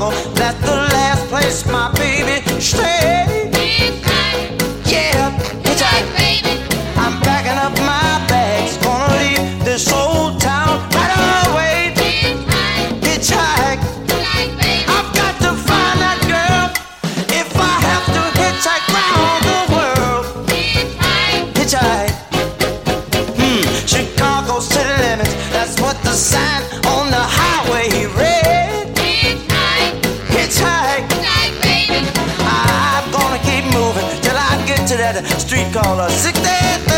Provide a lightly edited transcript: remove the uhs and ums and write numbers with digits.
Chicago, that's the last place my baby stayed. Yeah, hitchhike, baby. I'm packing up my bags, gonna leave this old town right away. Hitchhike, I've got to find that girl if I have to hitchhike round the world. Hitchhike, Chicago city limits, that's what the sign on the highway read. Hitchhike, I'm gonna keep moving till I get to that street called 63rd.